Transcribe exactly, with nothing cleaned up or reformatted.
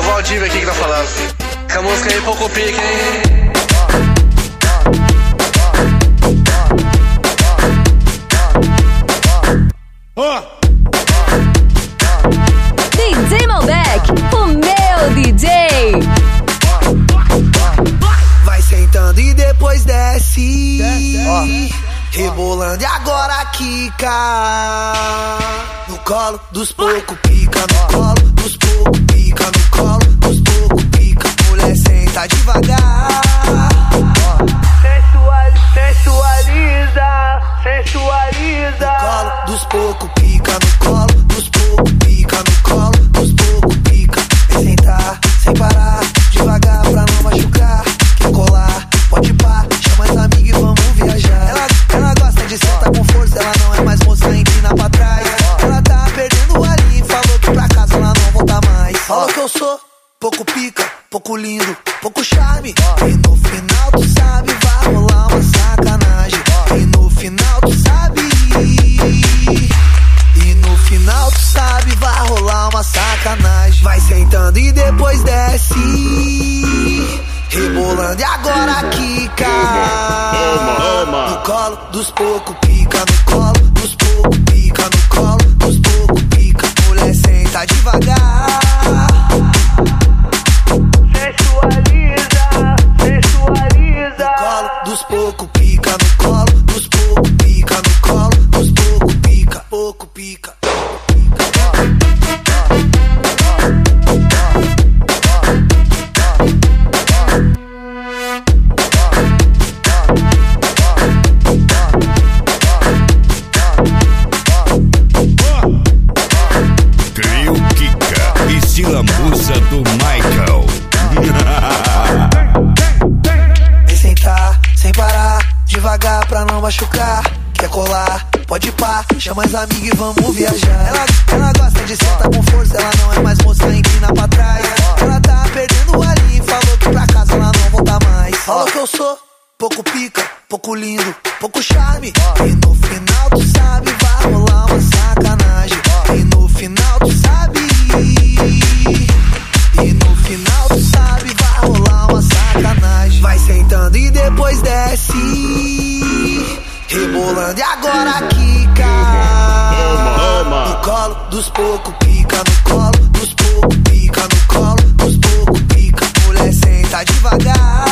o Valdívia aqui que tá falando. Com a música aí, pouco pique, hein? D J Malbec, o meu D J. Vai sentando e depois desce, desce. Rebolando e agora quica. No colo dos pouco pica, no colo dos pouco pica, no colo dos pouco pica. Mulher senta devagar. Sensual, sensualiza, sensualiza. No colo dos pouco pica, no colo dos pouco pica, no colo dos pouco pica. Vem sentar, sem parar, devagar pra não machucar. Quer colar, pode pá, chama as amigas e vamos viajar. Ela, ela gosta de sentar com força, ela não é mais moça, empina pra trás. Ela tá perdendo a linha e falou que pra casa ela não volta mais. Falou que eu sou pouco pica, pouco lindo, pouco charme. E no final tu sabe, vai rolar uma sacanagem. E no final tu sabe, e no final tu sabe, vai rolar uma sacanagem. Vai sentando e depois desce, rebolando e agora quica. No colo dos pouco pica, no colo dos pouco pica, no colo dos pouco pica. Mulher senta devagar. Sensualiza, sensualiza. No colo dos pouco pica, no colo dos pouco pica, no colo dos pouco pica, pouco pica. Trio Kika e se lambuça do Michael. Vem sentar, sem parar, devagar pra não machucar. Quer colar, pode pá, chama as amigas e vamos viajar. Ela, ela gosta de sentar com força, ela não é mais moça, empina pra trás. Ela tá perdendo a linha e falou que pra casa ela não volta mais. Falou que eu sou pouco pica, pouco lindo, pouco charme. E no final tu sabe, vai rolar uma sacanagem. E no final tu sabe, e no final tu sabe, vai rolar uma sacanagem. Vai sentando e depois desce, rebolando e agora quica. No colo dos pouco pica, no colo dos pouco pica, no colo dos pouco pica. Mulher senta devagar.